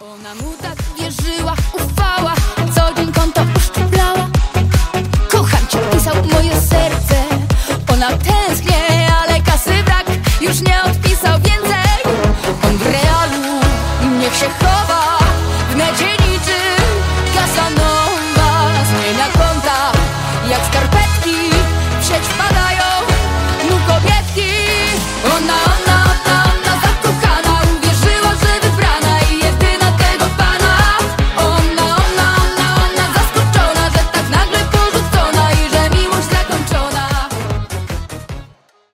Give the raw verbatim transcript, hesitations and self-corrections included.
Ona mu tak wierzyła, ufała, co dzień konto uszczuplała. Kocham cię, pisał moje serce. Ona tęskniła.